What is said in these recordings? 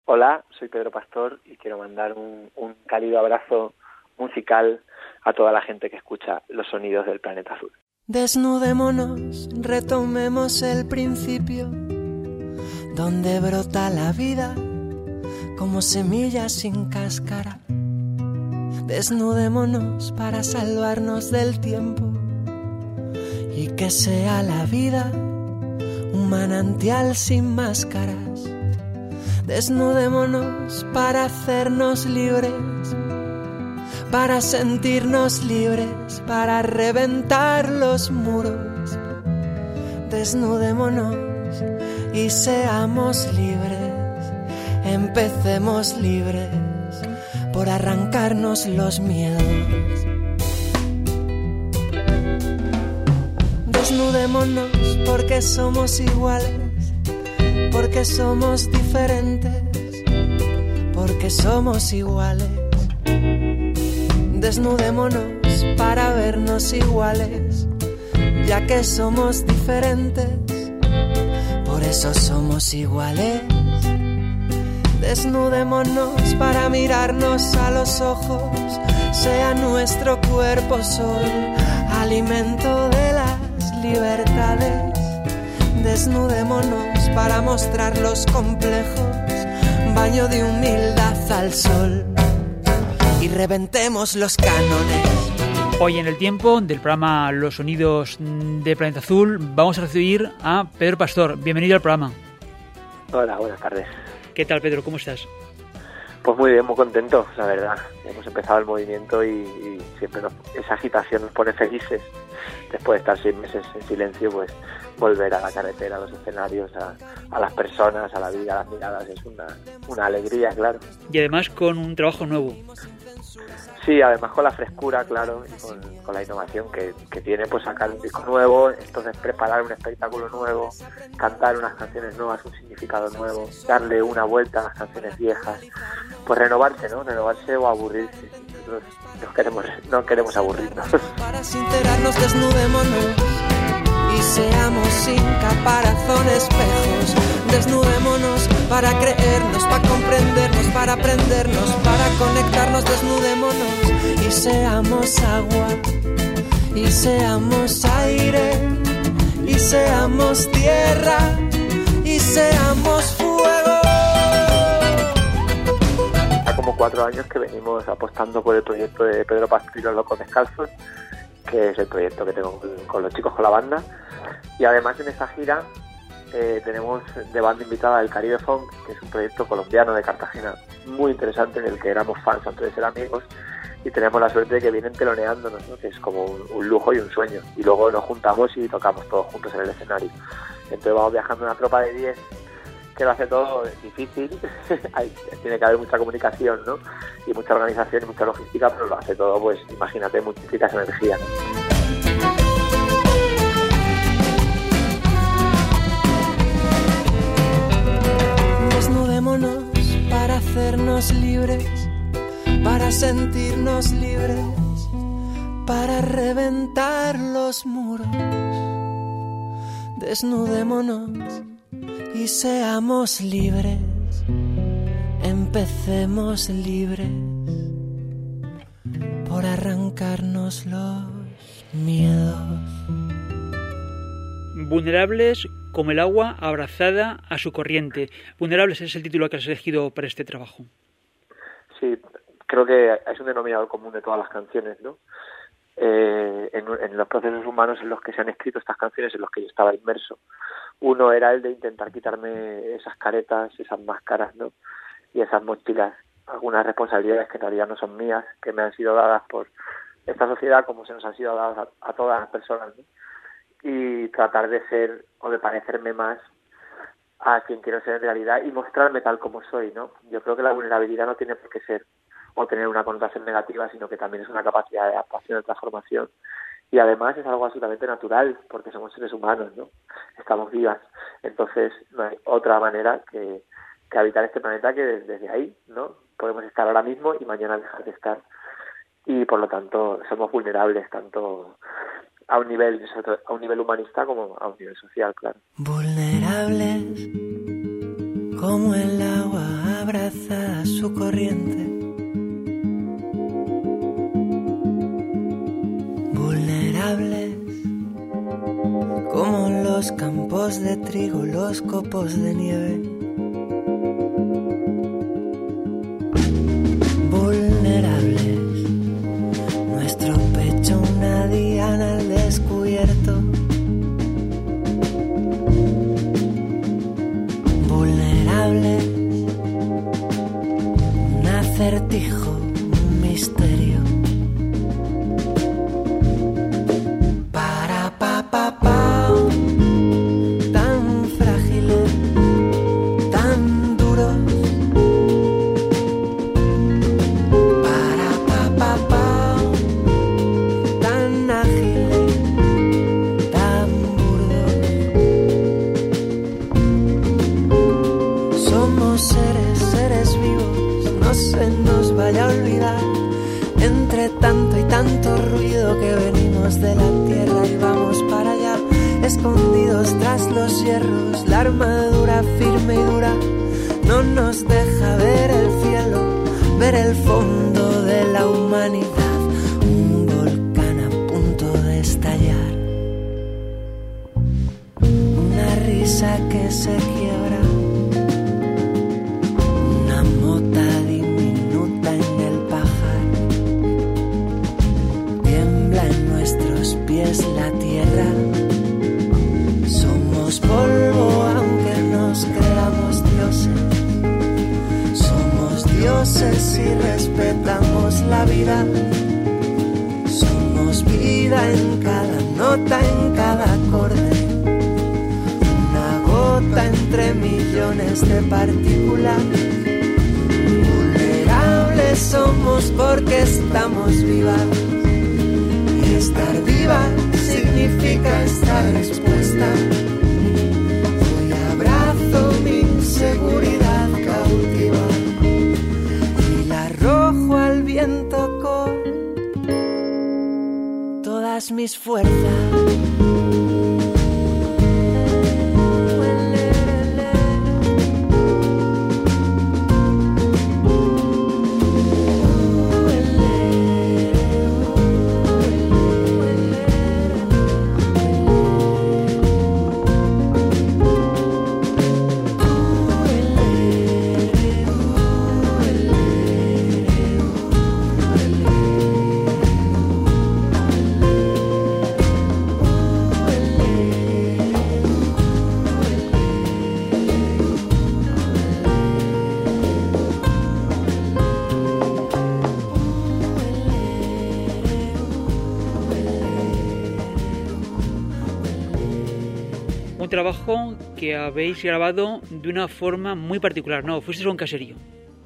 Hola, soy Pedro Pastor y quiero mandar un cálido abrazo musical a toda la gente que escucha los sonidos del planeta azul. Desnudémonos, retomemos el principio, donde brota la vida como semilla sin cáscara. Desnudémonos para salvarnos del tiempo y que sea la vida un manantial sin máscaras. Desnudémonos para hacernos libres, para sentirnos libres, para reventar los muros. Desnudémonos y seamos libres, empecemos libres por arrancarnos los miedos. Desnudémonos porque somos iguales, porque somos diferentes, porque somos iguales. Desnudémonos para vernos iguales, ya que somos diferentes, por eso somos iguales. Desnudémonos para mirarnos a los ojos, sea nuestro cuerpo sol, alimento de las libertades. Desnudémonos para mostrar los complejos, baño de humildad al sol, y reventemos los cánones. Hoy en el tiempo del programa Los Sonidos de Planeta Azul vamos a recibir a Pedro Pastor. Bienvenido al programa. Hola, buenas tardes. ¿Qué tal, Pedro? ¿Cómo estás? Pues muy bien, muy contento, la verdad. Hemos empezado el movimiento y siempre esa agitación nos pone felices. Después de estar 6 meses en silencio, pues volver a la carretera, a los escenarios, a las personas, a la vida, a las miradas, es una alegría, claro. Y además con un trabajo nuevo. Sí, además con la frescura, claro, y con la innovación que tiene, pues sacar un disco nuevo, entonces preparar un espectáculo nuevo, cantar unas canciones nuevas, un significado nuevo, darle una vuelta a las canciones viejas, pues renovarse, ¿no? Renovarse o aburrirse. Nosotros no queremos aburrirnos. Para sincerarnos, desnudémonos y seamos sin caparazón espejos. Desnudémonos para creernos, para comprendernos, para aprendernos, para conectarnos. Desnudémonos y seamos agua, y seamos aire, y seamos tierra, y seamos fuego. Hace como 4 años que venimos apostando por el proyecto de Pedro Pastor y los Locos Descalzos, que es el proyecto que tengo con los chicos, con la banda. Y además en esta gira tenemos de banda invitada el Caribe Funk, que es un proyecto colombiano de Cartagena muy interesante, en el que éramos fans antes de ser amigos, y tenemos la suerte de que vienen teloneándonos, ¿no? Que es como un lujo y un sueño. Y luego nos juntamos y tocamos todos juntos en el escenario. Entonces vamos viajando una tropa de 10 que lo hace todo difícil. Tiene que haber mucha comunicación, ¿no? Y mucha organización y mucha logística, pero lo hace todo, pues imagínate, multiplica esa energía, ¿no? Desnudémonos para hacernos libres, para sentirnos libres, para reventar los muros. Desnudémonos y seamos libres, empecemos libres por arrancarnos los miedos. Vulnerables como el agua abrazada a su corriente. Vulnerables es el título que has elegido para este trabajo. Sí, creo que es un denominador común de todas las canciones, ¿no? En los procesos humanos en los que se han escrito estas canciones, en los que yo estaba inmerso. Uno era el de intentar quitarme esas caretas, esas máscaras, ¿no? Y esas mochilas, algunas responsabilidades que en realidad no son mías, que me han sido dadas por esta sociedad, como se nos han sido dadas a todas las personas, ¿no? Y tratar de ser o de parecerme más a quien quiero ser en realidad y mostrarme tal como soy, ¿no? Yo creo que la vulnerabilidad no tiene por qué ser o tener una connotación negativa, sino que también es una capacidad de adaptación, de transformación, y además es algo absolutamente natural, porque somos seres humanos, ¿no? Estamos vivas, entonces no hay otra manera que habitar este planeta que desde ahí, ¿no? Podemos estar ahora mismo y mañana dejar de estar, y por lo tanto somos vulnerables tanto a un nivel humanista como a un nivel social, claro. Vulnerables como el agua su corriente. Vulnerables como los campos de trigo, los copos de nieve. Vulnerables, nuestro pecho una diana al descubierto. Vulnerables, un acertijo, un misterio. Tan frágiles, tan duros. Tan ágiles, tan burdos. Somos seres vivos, no se nos vaya a olvidar. Entre tanto y tanto ruido que venimos de la tierra y vamos para allá, escondidos tras los hierros, la armadura firme y dura no nos deja ver el cielo, ver el fondo de la humanidad, un volcán a punto de estallar, una risa que se quiebra, una mota diminuta en el pajar, tiembla en nuestros pies la tierra. Somos polvo aunque nos creamos dioses. Somos dioses y respetamos la vida. Somos vida en cada nota, en cada acorde. Una gota entre millones de partículas. Vulnerables somos porque estamos vivas. Y estar viva significa estar expuesta. Hoy abrazo mi inseguridad cautiva y la arrojo al viento con todas mis fuerzas. Un trabajo que habéis grabado de una forma muy particular, ¿no? Fuisteis a un caserío.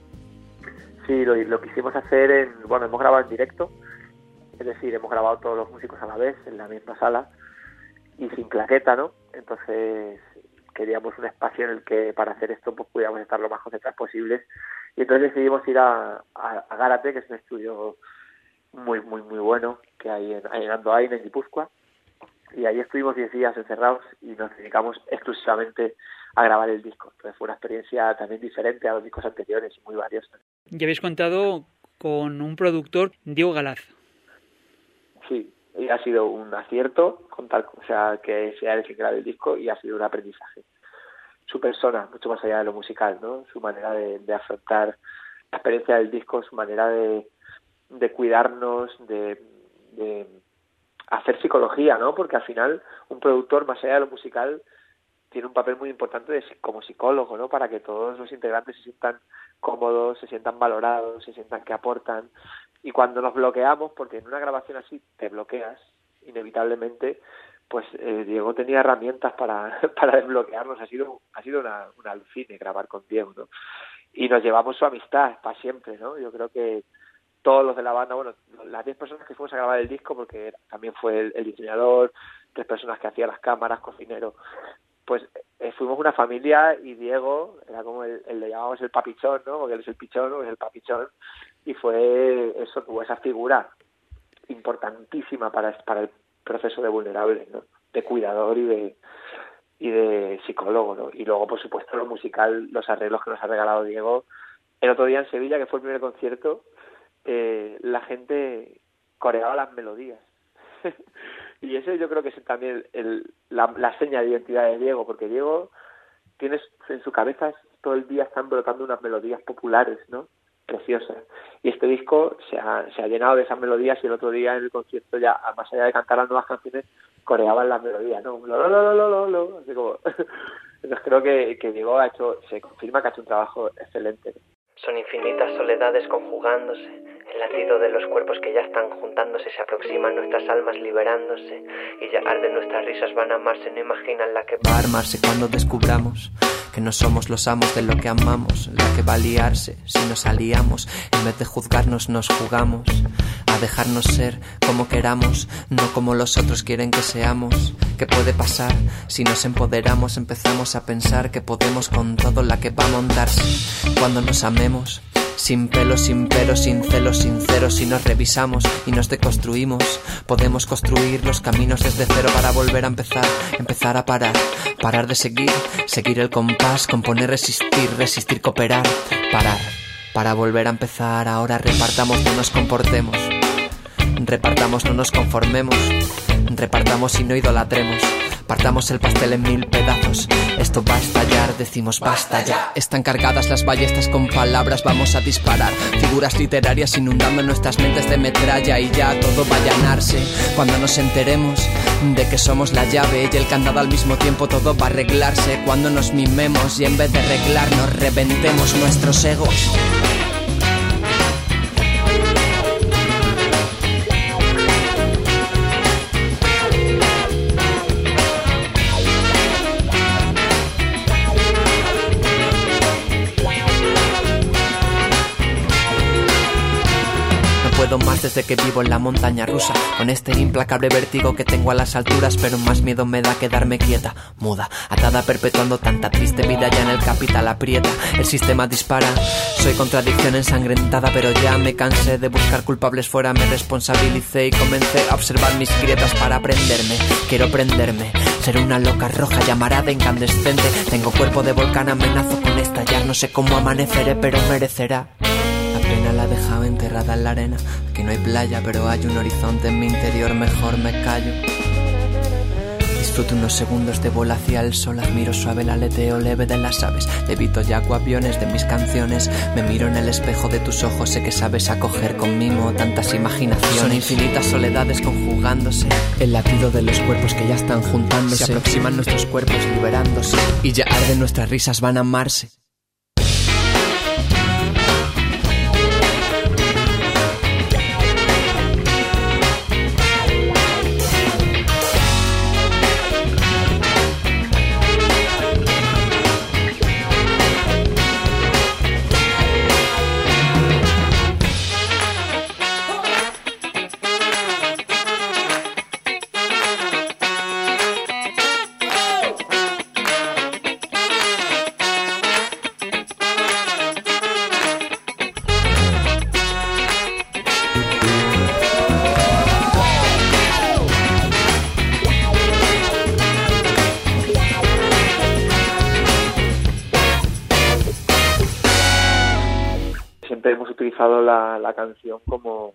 Sí, lo quisimos hacer hemos grabado en directo, es decir, hemos grabado todos los músicos a la vez en la misma sala y sin claqueta, ¿no? Entonces queríamos un espacio en el que para hacer esto pues pudiéramos estar lo más concentrados posibles y entonces decidimos ir a Gárate, que es un estudio muy bueno que hay en Andoain, en Guipúzcoa. Y ahí estuvimos 10 días encerrados y nos dedicamos exclusivamente a grabar el disco. Entonces fue una experiencia también diferente a los discos anteriores y muy valiosa. Ya habéis contado con un productor, Diego Galaz. Sí, y ha sido un acierto contar, que sea él quien grabe el disco y ha sido un aprendizaje. Su persona, mucho más allá de lo musical, ¿no? Su manera de afrontar la experiencia del disco, su manera de cuidarnos, de hacer psicología, ¿no? Porque al final un productor, más allá de lo musical, tiene un papel muy importante como psicólogo, ¿no? Para que todos los integrantes se sientan cómodos, se sientan valorados, se sientan que aportan. Y cuando nos bloqueamos, porque en una grabación así te bloqueas, inevitablemente, pues Diego tenía herramientas para desbloquearnos. Ha sido una alucine grabar con Diego, ¿no? Y nos llevamos su amistad para siempre, ¿no? Yo creo que todos los de la banda, bueno, las 10 personas que fuimos a grabar el disco, porque también fue el diseñador, 3 personas que hacían las cámaras, cocinero, pues fuimos una familia y Diego era como le llamábamos el papichón, ¿no? Porque él es el pichón, o es el papichón, y tuvo esa figura importantísima para el proceso de Vulnerables, ¿no? De cuidador y de psicólogo, ¿no? Y luego, por supuesto, lo musical, los arreglos que nos ha regalado Diego, el otro día en Sevilla, que fue el primer concierto, la gente coreaba las melodías. Y eso yo creo que es también la seña de identidad de Diego, porque Diego tiene en su cabeza todo el día están brotando unas melodías populares, ¿no? Preciosas. Y este disco se ha llenado de esas melodías, y el otro día en el concierto, ya más allá de cantar las nuevas canciones, coreaban las melodías, ¿no? Lo, así como... Entonces creo que Diego se confirma que ha hecho un trabajo excelente. Son infinitas soledades conjugándose, el latido de los cuerpos que ya están juntándose, se aproximan nuestras almas liberándose, y ya arden nuestras risas, van a amarse, no imaginan la que va a armarse cuando descubramos que no somos los amos de lo que amamos, la que va a liarse si nos aliamos, en vez de juzgarnos nos jugamos a dejarnos ser como queramos, no como los otros quieren que seamos. ¿Qué puede pasar si nos empoderamos? Empezamos a pensar que podemos con todo, la que va a montarse cuando nos amemos. Sin pelos, sin peros, sin celos, sinceros. Si nos revisamos y nos deconstruimos, podemos construir los caminos desde cero para volver a empezar a parar de seguir el compás, componer, resistir, cooperar, parar, para volver a empezar. Ahora repartamos, no nos comportemos, repartamos, no nos conformemos, repartamos y no idolatremos. Partamos el pastel en 1000 pedazos. Esto va a estallar, decimos basta ya. Están cargadas las ballestas con palabras, vamos a disparar figuras literarias inundando nuestras mentes de metralla, y ya todo va a allanarse cuando nos enteremos de que somos la llave y el candado al mismo tiempo. Todo va a arreglarse cuando nos mimemos y en vez de arreglarnos reventemos nuestros egos. Puedo más desde que vivo en la montaña rusa, con este implacable vértigo que tengo a las alturas, pero más miedo me da quedarme quieta, muda, atada perpetuando tanta triste vida, ya en el capital aprieta, el sistema dispara, soy contradicción ensangrentada, pero ya me cansé de buscar culpables fuera, me responsabilicé y comencé a observar mis grietas para aprenderme, quiero prenderme, ser una loca roja llamarada incandescente, tengo cuerpo de volcán, amenazo con estallar, no sé cómo amaneceré, pero merecerá. La pena la he dejado enterrada en la arena. Aquí no hay playa, pero hay un horizonte en mi interior, mejor me callo. Disfruto unos segundos de vuelo hacia el sol, admiro suave el aleteo leve de las aves, levito y hago aviones de mis canciones, me miro en el espejo de tus ojos, sé que sabes acoger con mimo tantas imaginaciones. Son infinitas soledades conjugándose, el latido de los cuerpos que ya están juntándose, se aproximan nuestros cuerpos liberándose, y ya arden nuestras risas, van a amarse. La canción como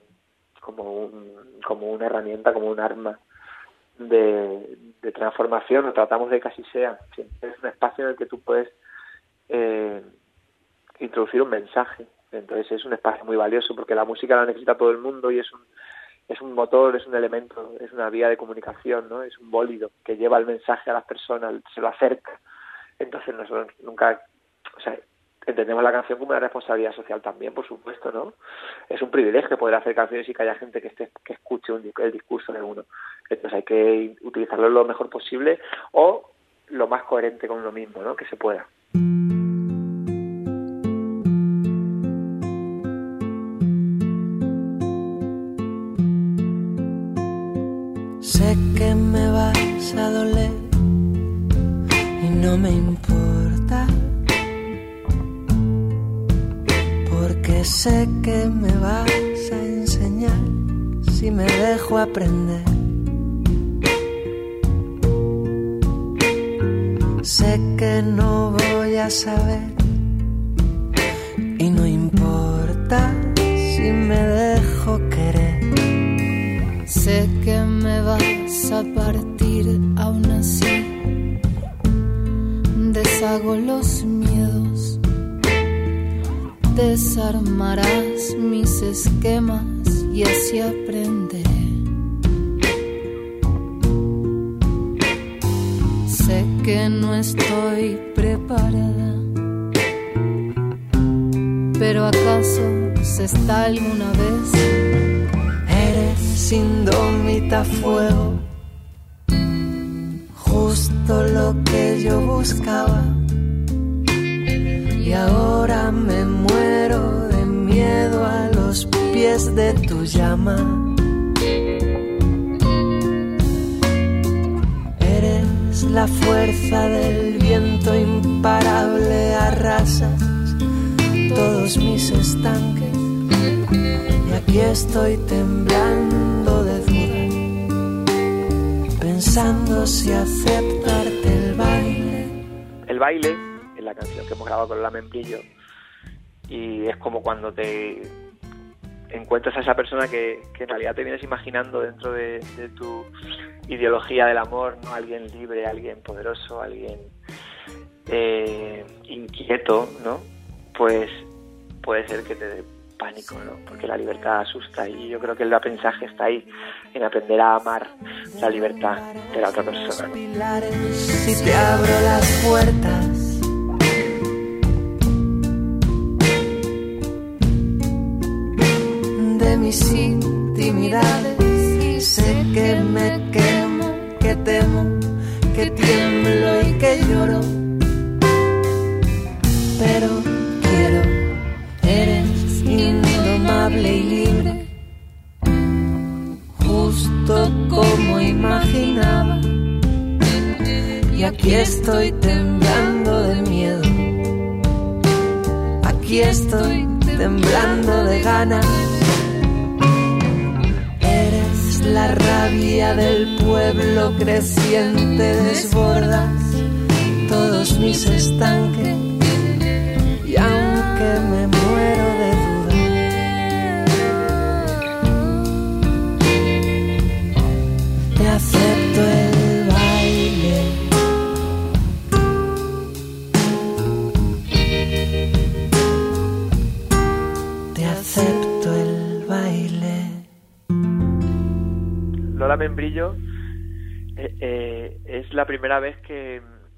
una herramienta, como un arma de transformación, o tratamos de que así sea. Siempre es un espacio en el que tú puedes introducir un mensaje. Entonces es un espacio muy valioso porque la música la necesita todo el mundo y es un motor, es un elemento, es una vía de comunicación, ¿no? Es un bólido que lleva el mensaje a las personas, se lo acerca. Entonces nosotros nunca, entendemos la canción como una responsabilidad social también, por supuesto, ¿no? Es un privilegio poder hacer canciones y que haya gente que escuche el discurso de uno. Entonces hay que utilizarlo lo mejor posible o lo más coherente con uno mismo, ¿no? Que se pueda. Sé que me vas a doler y no me importa, porque sé que me vas a enseñar si me dejo aprender. Sé que no voy a saber y no importa. me vas a partir aún así. Deshago los miedos, desarmarás mis esquemas y así aprenderé. Sé que no estoy preparada, pero ¿acaso se está alguna vez? Eres indómita fuego, justo lo que yo buscaba. Y ahora me muero de miedo a los pies de tu llama. Eres la fuerza del viento imparable, arrasas todos mis estanques. Y aquí estoy temblando de duda, pensando si aceptarte el baile. El baile es la canción que hemos grabado con Lola Membrillo, y es como cuando te encuentras a esa persona que en realidad te vienes imaginando dentro de tu ideología del amor, ¿no? Alguien libre, alguien poderoso, alguien inquieto, ¿no? Pues puede ser que te dé pánico, ¿no? Porque la libertad asusta, y yo creo que el aprendizaje está ahí, en aprender a amar la libertad de la otra persona, ¿no? Si te abro las puertas de mis intimidades, sé que me quemo, que temo, que tiemblo y que lloro, pero quiero. Eres indomable y libre, justo como imaginaba. Y aquí estoy temblando de miedo, aquí estoy temblando de ganas. Eres la rabia del pueblo creciente, desbordas todos mis estanques. Y aunque me muero de duda, te acepto el baile. Te acepto el baile. Lola Membrillo es la primera vez que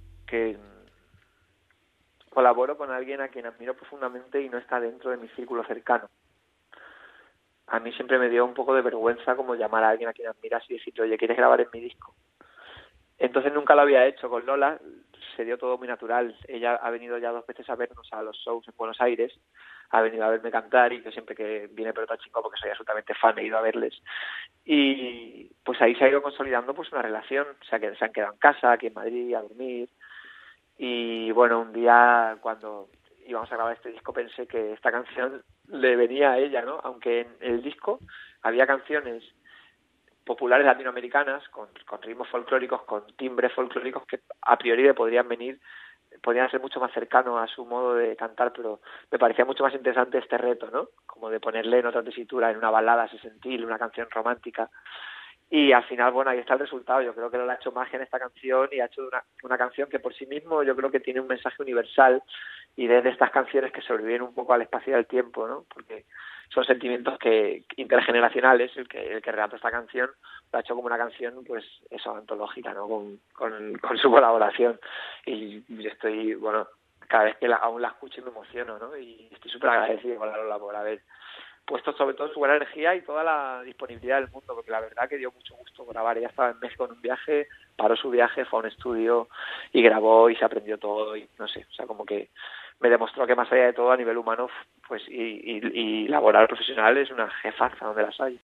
colaboro con alguien a quien admiro profundamente y no está dentro de mi círculo cercano. A mí siempre me dio un poco de vergüenza como llamar a alguien a quien admiras y decirle, oye, ¿quieres grabar en mi disco? Entonces nunca lo había hecho. Con Lola se dio todo muy natural. Ella ha venido ya 2 veces a vernos a los shows en Buenos Aires, ha venido a verme cantar, y yo siempre que viene Pelota Chingó, porque soy absolutamente fan, he ido a verles. Y pues ahí se ha ido consolidando pues una relación. O sea, que se han quedado en casa, aquí en Madrid, a dormir. Y bueno, un día cuando íbamos a grabar este disco pensé que esta canción le venía a ella, ¿no? Aunque en el disco había canciones populares latinoamericanas con ritmos folclóricos, con timbres folclóricos que a priori le podrían ser mucho más cercanos a su modo de cantar, pero me parecía mucho más interesante este reto, ¿no? Como de ponerle en otra tesitura, en una balada sesentil, una canción romántica. Y al final, bueno, ahí está el resultado. Yo creo que él ha hecho magia en esta canción, y ha hecho una canción que por sí mismo yo creo que tiene un mensaje universal, y desde estas canciones que sobreviven un poco al espacio y al tiempo, ¿no? Porque son sentimientos intergeneracionales. El que relata esta canción lo ha hecho como una canción, pues eso, antológica, ¿no? Con su colaboración. Y yo estoy, bueno, cada vez que aún la escucho me emociono, ¿no? Y estoy súper agradecido con la Lola por haber puesto sobre todo su buena energía y toda la disponibilidad del mundo, porque la verdad que dio mucho gusto grabar. Ella estaba en México en un viaje, paró su viaje, fue a un estudio y grabó y se aprendió todo, y no sé, o sea, como que me demostró que más allá de todo a nivel humano, pues y laboral profesional, es una jefaza donde las hay.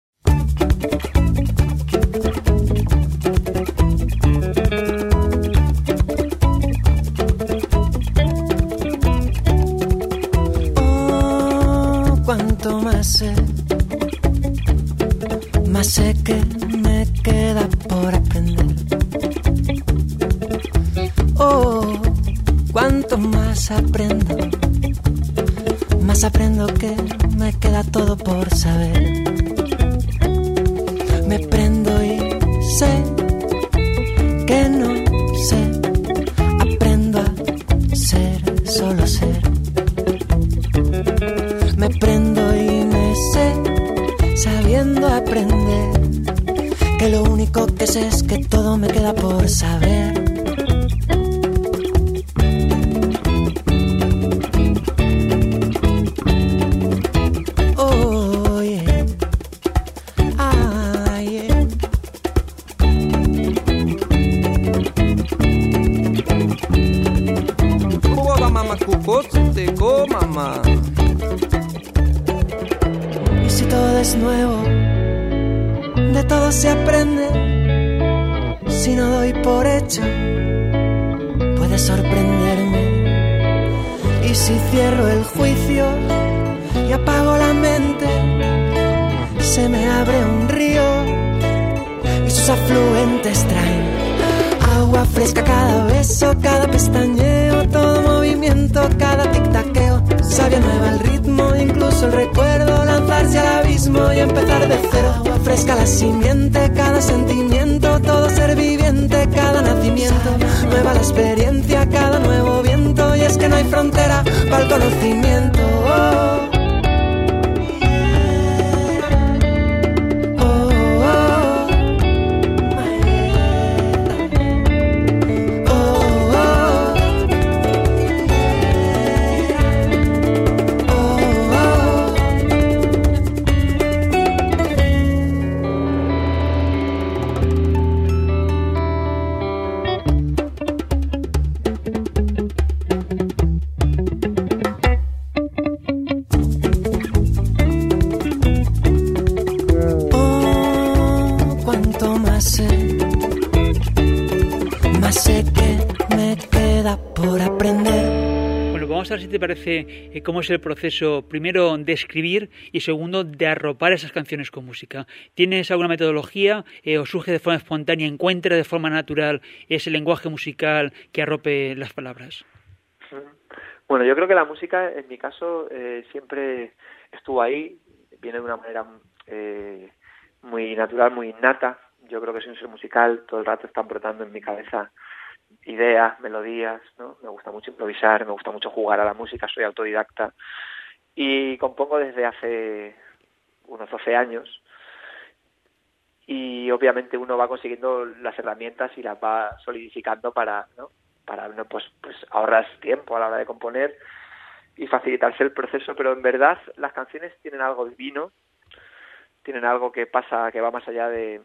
Cuanto más sé que me queda por aprender. Oh, cuanto más aprendo que me queda todo por saber. Me prendo y sé que no sé. Aprendo a ser, solo ser. Me prendo y me sé, sabiendo aprender, que lo único que sé es que todo me queda por saber. Oh, yeah. Ah, yeah. Y si todo es nuevo, de todo se aprende. Si no doy por hecho, puede sorprenderme. Y si cierro el juicio y apago la mente, se me abre un río y sus afluentes traen agua fresca cada beso, cada pestañeo, todo movimiento, cada tic-taqueo. Sabia nueva el ritmo, incluso el recuerdo, lanzarse al abismo y empezar de cero. Agua fresca la simiente, cada sentimiento, todo ser viviente, cada nacimiento. Nueva la experiencia, cada nuevo viento, y es que no hay frontera para el conocimiento. Oh. Vamos a ver si te parece cómo es el proceso, primero, de escribir y segundo, de arropar esas canciones con música. ¿Tienes alguna metodología o surge de forma espontánea, encuentra de forma natural ese lenguaje musical que arrope las palabras? Bueno, yo creo que la música, en mi caso, siempre estuvo ahí, viene de una manera muy natural, muy innata. Yo creo que soy un ser musical, todo el rato están brotando en mi cabeza ideas, melodías, ¿no? Me gusta mucho improvisar, me gusta mucho jugar a la música, soy autodidacta y compongo desde hace unos 12 años y obviamente uno va consiguiendo las herramientas y las va solidificando para pues ahorrar tiempo a la hora de componer y facilitarse el proceso, pero en verdad las canciones tienen algo divino, tienen algo que va más allá de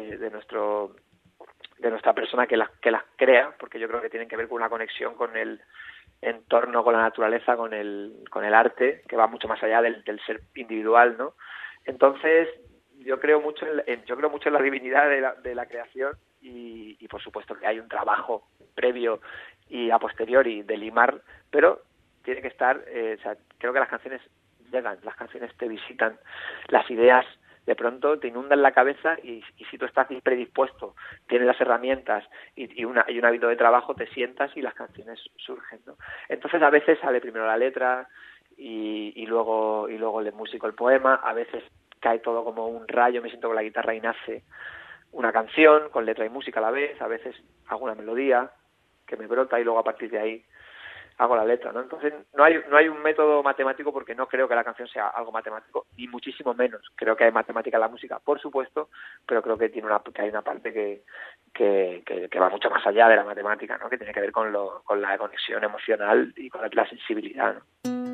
nuestra persona que las crea, porque yo creo que tienen que ver con una conexión con el entorno, con la naturaleza, con el arte, que va mucho más allá del ser individual, ¿no? Entonces, yo creo mucho en la divinidad de la creación y por supuesto que hay un trabajo previo y a posteriori de limar, pero tiene que estar, creo que las canciones llegan, las canciones te visitan, las ideas de pronto te inundan la cabeza y si tú estás predispuesto, tienes las herramientas y un hábito de trabajo, te sientas y las canciones surgen, ¿no? Entonces a veces sale primero la letra y luego el músico el poema, a veces cae todo como un rayo, me siento con la guitarra y nace una canción con letra y música a la vez, a veces hago una melodía que me brota y luego a partir de ahí hago la letra, ¿no? Entonces no hay un método matemático porque no creo que la canción sea algo matemático, ni muchísimo menos. Creo que hay matemática en la música, por supuesto, pero creo que hay una parte que va mucho más allá de la matemática, ¿no? Que tiene que ver con la conexión emocional y con la sensibilidad, ¿no?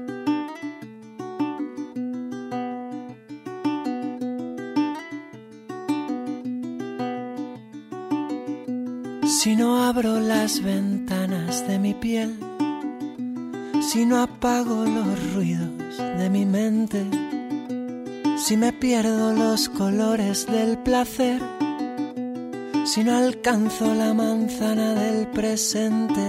Si no abro las ventanas de mi piel, si no apago los ruidos de mi mente, si me pierdo los colores del placer, si no alcanzo la manzana del presente,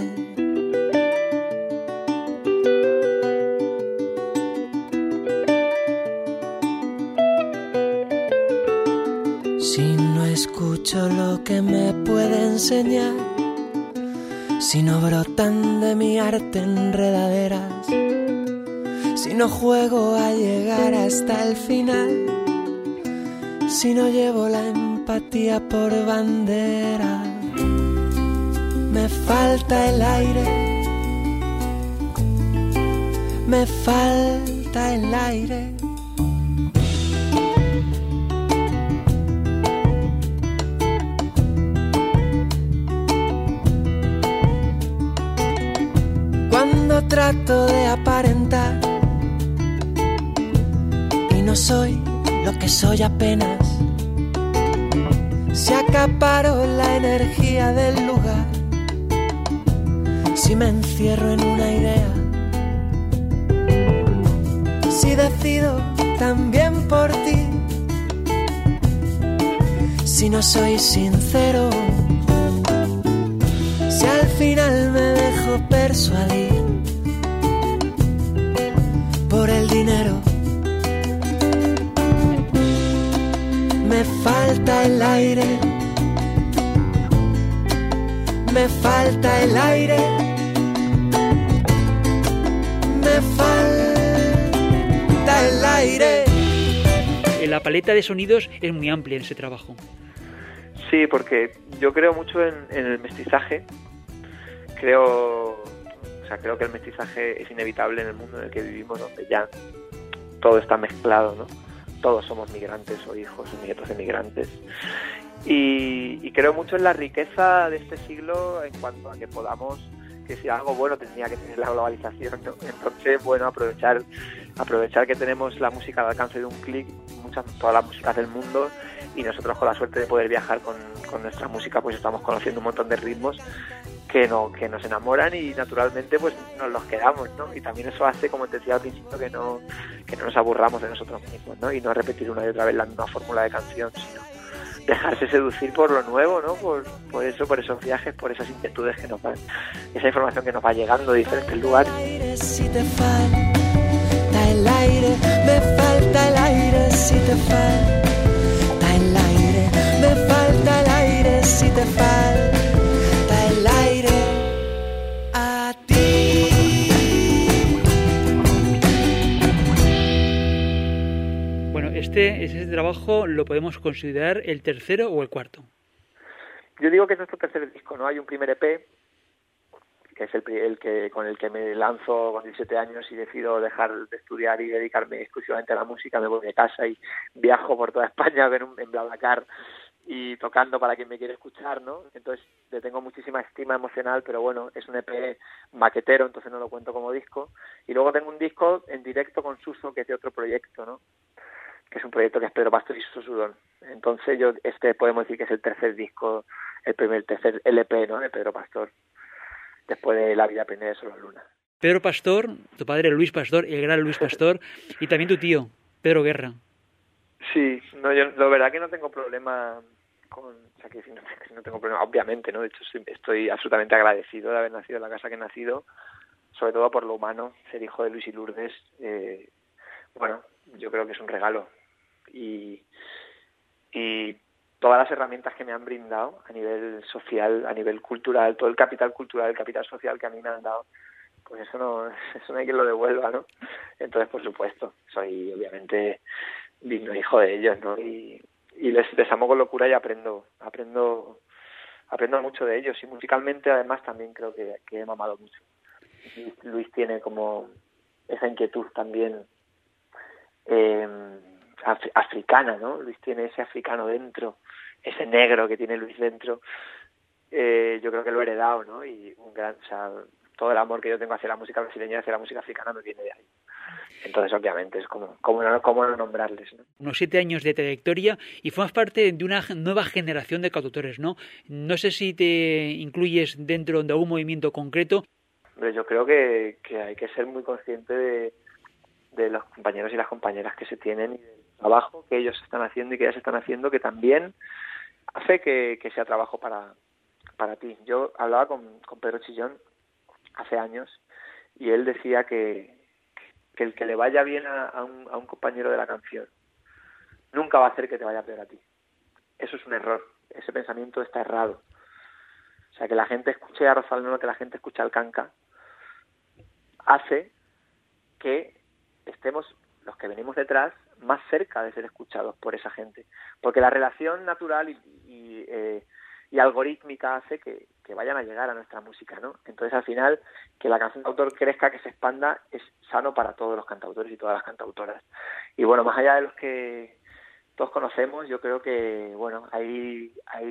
si no escucho lo que me puede enseñar, si no brotan de mi arte enredaderas, si no juego a llegar hasta el final, si no llevo la apatía por bandera. Me falta el aire, me falta el aire. Cuando trato de aparentar y no soy lo que soy apenas, si acaparo la energía del lugar, si me encierro en una idea, si decido también por ti, si no soy sincero, si al final me dejo persuadir por el dinero. Me falta el aire, me falta el aire, me falta el aire. La paleta de sonidos es muy amplia en ese trabajo. Sí, porque yo creo mucho en el mestizaje. Creo que el mestizaje es inevitable en el mundo en el que vivimos, donde ya todo está mezclado, ¿no? Todos somos migrantes o hijos o nietos de migrantes. Y creo mucho en la riqueza de este siglo en cuanto a que podamos, que si algo bueno tendría que tener la globalización, ¿no? Entonces, bueno, aprovechar que tenemos la música al alcance de un clic, todas las músicas del mundo, y nosotros con la suerte de poder viajar con nuestra música, pues estamos conociendo un montón de ritmos que nos enamoran y naturalmente pues nos los quedamos, ¿no? Y también eso hace, como te decía al principio, que no nos aburramos de nosotros mismos, ¿no? Y no repetir una y otra vez la misma fórmula de canción, sino dejarse seducir por lo nuevo, ¿no? Por esos viajes, por esas inquietudes que nos van, esa información que nos va llegando de diferentes lugares. Si te falta el aire, me falta el aire, si te falta el aire, me falta el aire, si te falta el aire a ti. Bueno, ese trabajo lo podemos considerar el tercero o el cuarto. Yo digo que es nuestro tercer disco, ¿no? Hay un primer EP, que es el que con el que me lanzo con 17 años y decido dejar de estudiar y dedicarme exclusivamente a la música. Me voy de casa y viajo por toda España en BlaBlaCar y tocando para quien me quiere escuchar, ¿no? Entonces le tengo muchísima estima emocional, pero bueno, es un EP maquetero, entonces no lo cuento como disco. Y luego tengo un disco en directo con Suso, que es de otro proyecto, ¿no? Que es un proyecto que es Pedro Pastor y Suso Sudón. Entonces podemos decir que es el tercer disco, el tercer LP, ¿no? De Pedro Pastor, después de La vida primera de Solo Luna. Pedro Pastor, tu padre Luis Pastor, el gran Luis Pastor, y también tu tío, Pedro Guerra. Sí, no, yo la verdad que no tengo problema no tengo problema, obviamente, ¿no? De hecho, estoy absolutamente agradecido de haber nacido en la casa que he nacido, sobre todo por lo humano, ser hijo de Luis y Lourdes. Bueno, yo creo que es un regalo. Y todas las herramientas que me han brindado a nivel social, a nivel cultural, todo el capital cultural, el capital social que a mí me han dado, pues eso no hay quien lo devuelva, ¿no? Entonces, por supuesto, soy obviamente digno hijo de ellos, ¿no? Y les amo con locura y aprendo mucho de ellos. Y musicalmente, además, también creo que he mamado mucho. Luis tiene como esa inquietud también africana, ¿no? Luis tiene ese africano dentro, ese negro que tiene Luis dentro. Yo creo que lo he heredado, ¿no? Y todo el amor que yo tengo hacia la música brasileña y hacia la música africana me viene de ahí. Entonces, obviamente, es como no nombrarles, ¿no? Unos 7 años de trayectoria y formas parte de una nueva generación de cantautores, ¿no? No sé si te incluyes dentro de algún movimiento concreto. Pero yo creo que hay que ser muy consciente de los compañeros y las compañeras que se tienen y del trabajo que ellos están haciendo y que ellas están haciendo, que también hace que sea trabajo para ti. Yo hablaba con Pedro Chillón hace años y él decía que el que le vaya bien a un compañero de la canción nunca va a hacer que te vaya peor a ti. Eso es un error. Ese pensamiento está errado. O sea, que la gente escuche a Rosalén, que la gente escuche al Canca, hace que estemos, los que venimos detrás, más cerca de ser escuchados por esa gente, porque la relación natural y algorítmica hace que vayan a llegar a nuestra música, ¿no? Entonces, al final, que la canción de autor crezca, que se expanda, es sano para todos los cantautores y todas las cantautoras. Y bueno, más allá de los que todos conocemos, yo creo que, bueno, hay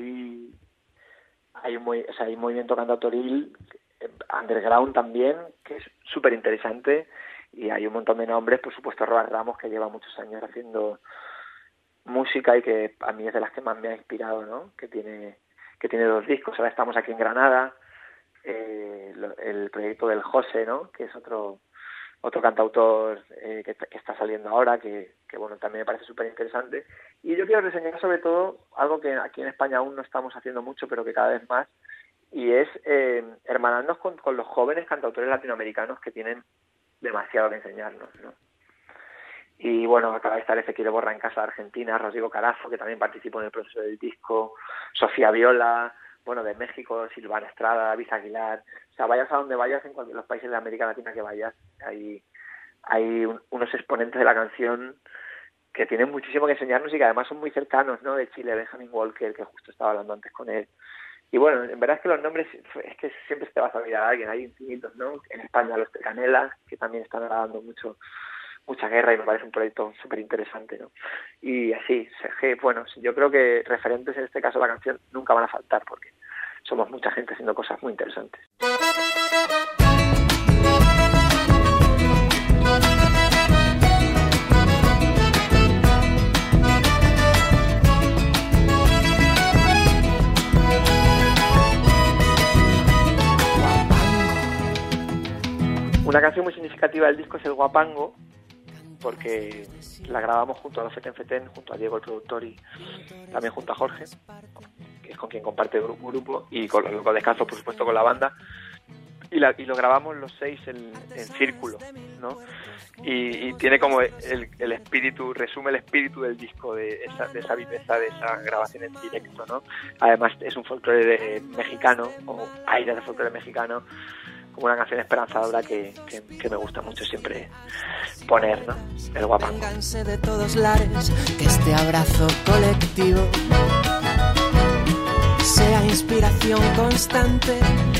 un movimiento cantautoril underground también, que es súper interesante, y hay un montón de nombres, por supuesto Robert Ramos, que lleva muchos años haciendo música y que a mí es de las que más me ha inspirado, ¿no? Que tiene 2 discos, ahora estamos aquí en Granada, el proyecto del José, ¿no? Que es otro cantautor que está saliendo ahora, que bueno, también me parece súper interesante. Y yo quiero reseñar sobre todo algo que aquí en España aún no estamos haciendo mucho, pero que cada vez más, y es hermanarnos con los jóvenes cantautores latinoamericanos que tienen demasiado que enseñarnos, ¿no? Y bueno, acaba de estar Ezequiel Borra en casa de Argentina, Rodrigo Carazo, que también participó en el proceso del disco, Sofía Viola, bueno, de México, Silvana Estrada, David Aguilar. O sea, vayas a donde vayas, en los países de América Latina que vayas, hay unos exponentes de la canción que tienen muchísimo que enseñarnos y que además son muy cercanos, ¿no? De Chile, Benjamin Walker, que justo estaba hablando antes con él. Y bueno, en verdad es que los nombres, es que siempre se te vas a olvidar a alguien, hay infinitos, ¿no? En España los de Canela, que también están dando mucha guerra y me parece un proyecto súper interesante, ¿no? Y así, bueno, yo creo que referentes en este caso de la canción nunca van a faltar porque somos mucha gente haciendo cosas muy interesantes. Una canción muy significativa del disco es El Guapango, porque la grabamos junto a los Feten, junto a Diego el productor y también junto a Jorge, que es con quien comparte el grupo, y con Descanso, por supuesto, con la banda, y lo grabamos los 6 en círculo, ¿no? Y tiene como el espíritu, resume el espíritu del disco, de esa viveza, de esa grabación en directo, ¿no? Además es un folclore mexicano, o aire de folclore mexicano, como una canción esperanzadora que me gusta mucho siempre poner, ¿no? El Guapango. Vénganse de todos lares, que este abrazo colectivo sea inspiración constante,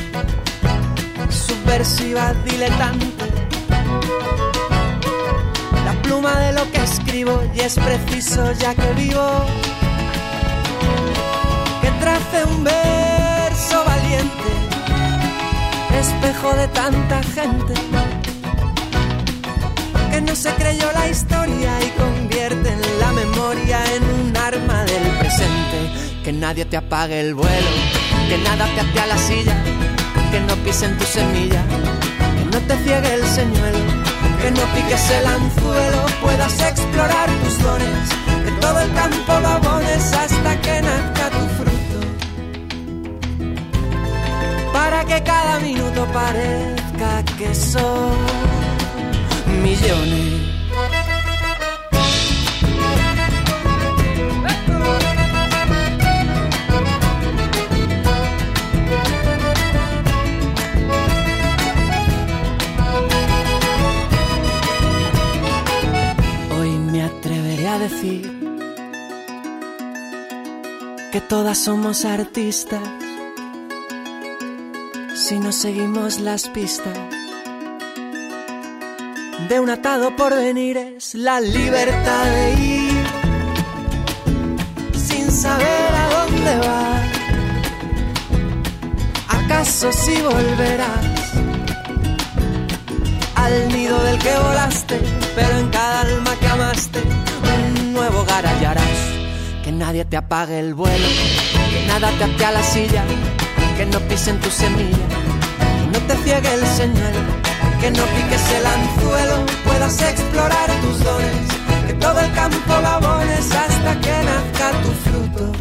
subversiva, diletante, la pluma de lo que escribo, y es preciso ya que vivo, que trace un verso valiente, espejo de tanta gente que no se creyó la historia y convierte en la memoria en un arma del presente. Que nadie te apague el vuelo, que nada te ate a la silla, que no pisen tu semilla, que no te ciegue el señuelo, que no piques el anzuelo, puedas explorar tus dones, que todo el campo lo abones hasta que nazca tu fruto, para que cada minuto parezca que son millones. Hoy me atreveré a decir que todas somos artistas si no seguimos las pistas de un atado porvenir. Es la libertad de ir sin saber a dónde vas. ¿Acaso si volverás al nido del que volaste? Pero en cada alma que amaste un nuevo hogar hallarás. Que nadie te apague el vuelo, que nada te ate a la silla, que no pisen tu semilla, que no te ciegue el señuelo, que no piques el anzuelo, puedas explorar tus dones, que todo el campo lo abones hasta que nazca tu fruto,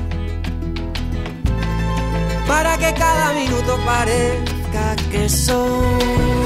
para que cada minuto parezca que son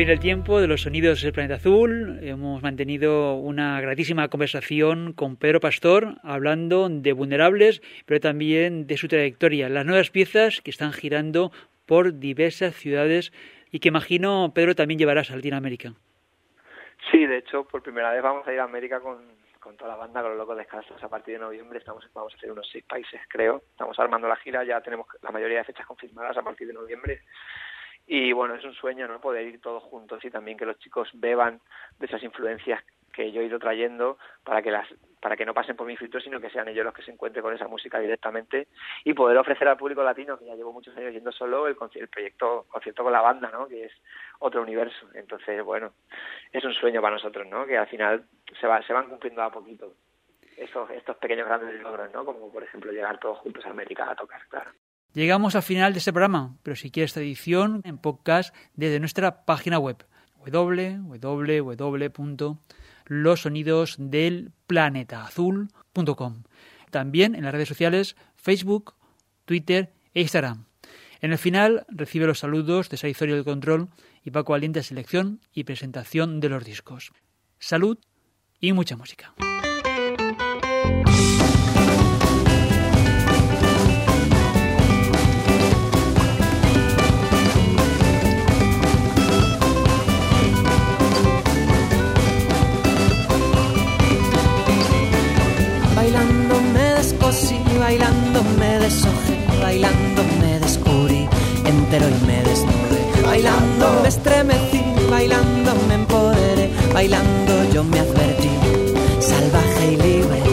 hoy en el tiempo de los sonidos del planeta azul. Hemos mantenido una gratísima conversación con Pedro Pastor, hablando de Vulnerables, pero también de su trayectoria, las nuevas piezas que están girando por diversas ciudades y que imagino, Pedro, también llevarás a Latinoamérica. Sí, de hecho, por primera vez vamos a ir a América con toda la banda, con los Locos Descalzos. A partir de noviembre vamos a hacer unos 6 países, creo. Estamos armando la gira, ya tenemos la mayoría de fechas confirmadas a partir de noviembre. Y bueno, es un sueño, ¿no?, poder ir todos juntos y también que los chicos beban de esas influencias que yo he ido trayendo para que no pasen por mi filtro, sino que sean ellos los que se encuentren con esa música directamente y poder ofrecer al público latino, que ya llevo muchos años yendo solo, el proyecto concierto con la banda, ¿no?, que es otro universo. Entonces, bueno, es un sueño para nosotros, ¿no?, que al final se van cumpliendo a poquito estos pequeños grandes logros, ¿no?, como por ejemplo llegar todos juntos a América a tocar, claro. Llegamos al final de este programa, pero si quieres esta edición en podcast desde nuestra página web www.losonidosdelplanetaazul.com. También en las redes sociales Facebook, Twitter e Instagram. En el final recibe los saludos de Sara Zorio del control y Paco Valiente de selección y presentación de los discos. Salud y mucha música. Bailando me descosí, bailando me deshojé, bailando me descubrí entero y me desnudé. Bailando me estremecí, bailando me empoderé, bailando yo me advertí, salvaje y libre.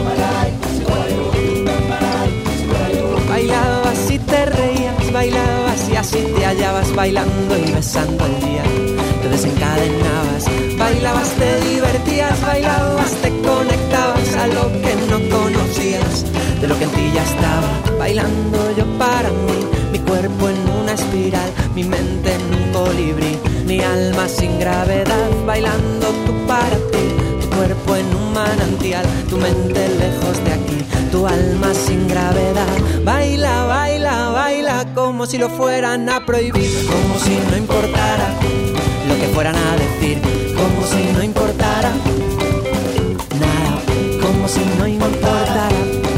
Bailabas y te reías, bailabas y así te hallabas, bailando y besando el día. Te desencadenabas, bailabas, te divertías, bailabas, te conectabas a lo que no conocías, de lo que en ti ya estaba. Bailando yo para mí, mi cuerpo en una espiral, mi mente en un colibrí, mi alma sin gravedad. Bailando tú para ti, tu cuerpo en un manantial, tu mente lejos de aquí, tu alma sin gravedad. Baila, baila, baila como si lo fueran a prohibir, como si no importara lo que fueran a decir, como si no importara nada, como si no importara.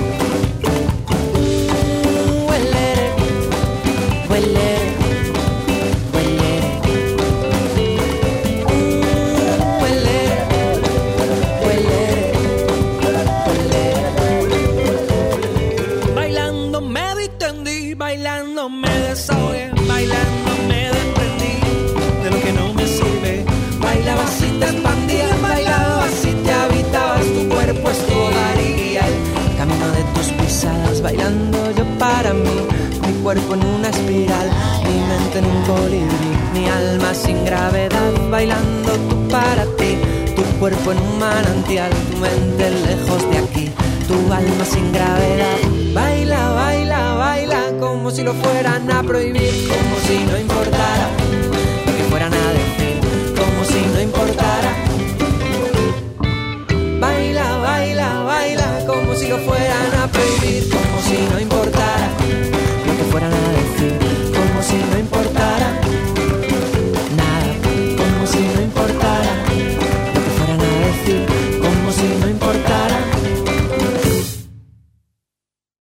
Huelere, huelere, huelere, huelere, huelere, huelere. Bailando me distendí, bailando me desahogué, bailando me desprendí de lo que no me sirve. Bailabas y te expandías, bailabas y te habitabas, tu cuerpo es tu hogar y guía el camino de tus pisadas. Bailando yo para mí, mi cuerpo en una espiral, mi mente en un colibrí, mi alma sin gravedad. Bailando tú para ti, tu cuerpo en un manantial, tu mente lejos de aquí, tu alma sin gravedad. Baila, baila, baila como si lo fueran a prohibir, como si no importara lo que fueran a decir.